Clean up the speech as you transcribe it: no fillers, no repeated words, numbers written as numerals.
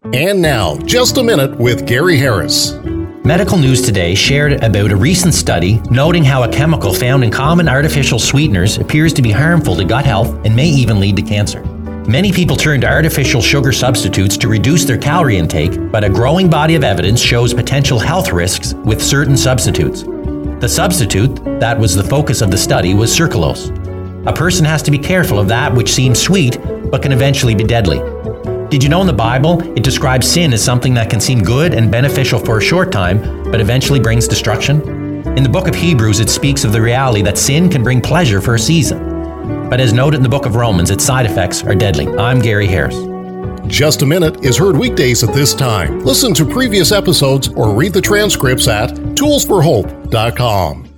And now, Just a Minute with Gary Harris. Medical News Today shared about a recent study noting how a chemical found in common artificial sweeteners appears to be harmful to gut health and may even lead to cancer. Many people turn to artificial sugar substitutes to reduce their calorie intake, but a growing body of evidence shows potential health risks with certain substitutes. The substitute that was the focus of the study was sucralose. A person has to be careful of that which seems sweet but can eventually be deadly. Did you know in the Bible, it describes sin as something that can seem good and beneficial for a short time, but eventually brings destruction? In the book of Hebrews, it speaks of the reality that sin can bring pleasure for a season. But as noted in the book of Romans, its side effects are deadly. I'm Gary Harris. Just a Minute is heard weekdays at this time. Listen to previous episodes or read the transcripts at toolsforhope.com.